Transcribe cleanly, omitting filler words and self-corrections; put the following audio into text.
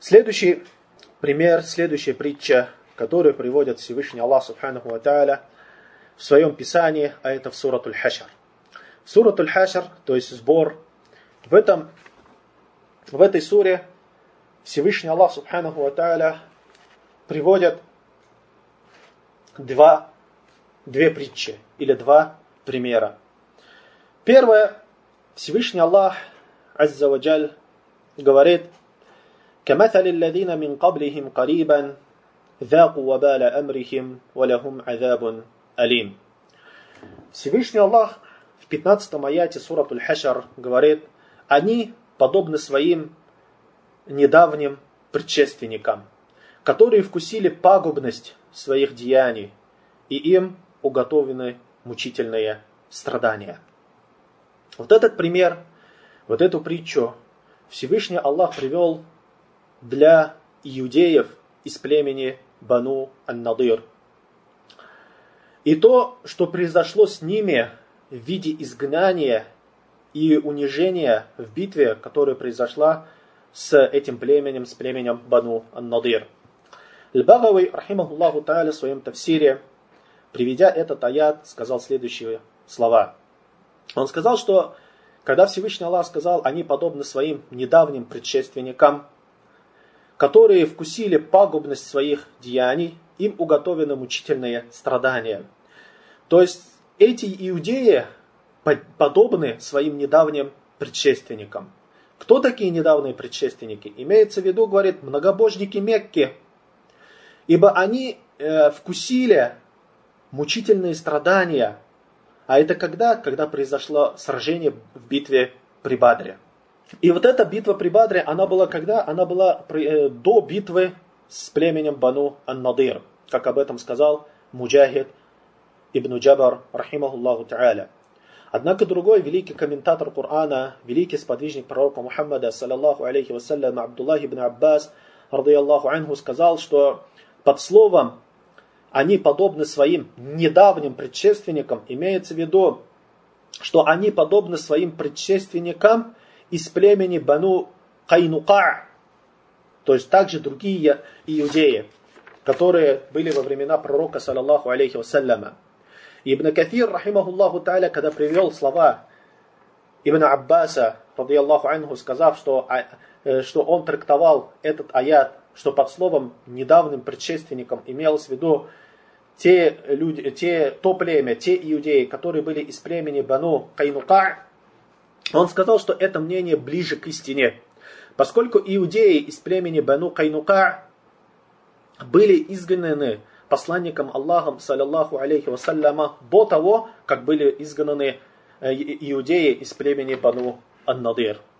Следующий пример, следующая притча, которую приводит Всевышний Аллах Субханаху ва Тааля в своем писании, а это в Суратуль Хашр. Суратуль Хашр, то есть сбор, в этой суре Всевышний Аллах Субханаху ва Тааля приводит две притчи или два примера. Первое, Всевышний Аллах Азза ва Джаль говорит: كَمَثَلِ الَّذِينَ مِنْ قَبْلِهِمْ قَرِيبًا ذَاقُوا وَبَالَ أَمْرِهِمْ وَلَهُمْ عَذَابٌ أَلِيمٌ. Всевышний Аллах в 15 аяте Суратуль Хашр говорит: они подобны своим недавним предшественникам, которые вкусили пагубность своих деяний, и им уготованы мучительные страдания. Вот этот пример, вот эту притчу Всевышний Аллах привел для иудеев из племени Бану ан-Надир. И то, что произошло с ними в виде изгнания и унижения в битве, которая произошла с этим племенем, с племенем Бану ан-Надир. Аль-Багави, рахимахуллаху та'аля, в своем тафсире, приведя этот аят, сказал следующие слова. Он сказал, что когда Всевышний Аллах сказал: они подобны своим недавним предшественникам, которые вкусили пагубность своих деяний, им уготованы мучительные страдания. То есть эти иудеи подобны своим недавним предшественникам. Кто такие недавние предшественники? Имеется в виду, говорит, многобожники Мекки. Ибо они вкусили мучительные страдания. А это когда? Когда произошло сражение в битве при Бадре. И вот эта битва при Бадре, она была когда? Она была до битвы с племенем Бану ан-Надир. Как об этом сказал Муджахид ибн Джабар, рахимахуллаху та'аля. Однако другой великий комментатор Корана, великий сподвижник пророка Мухаммада, саллаллаху алейхи вассалям, Абдуллах ибн Аббас, радийаллаху анху, сказал, что под словом «они подобны своим недавним предшественникам» имеется в виду, что они подобны своим предшественникам из племени Бану Кайнука, то есть также другие иудеи, которые были во времена пророка, саллаллаху алейхи вассаляма. Ибн Кафир, рахимахуллаху та'аля, когда привел слова Ибн Аббаса, радийаллаху анху, сказав, что он трактовал этот аят, что под словом недавним предшественникам имелось в виду то племя, те иудеи, которые были из племени Бану Кайнука, он сказал, что это мнение ближе к истине, поскольку иудеи из племени Бану Кайнука были изгнаны посланником Аллахом, саллаллаху алейхи вассаляма, до того, как были изгнаны иудеи из племени Бану ан-Надир.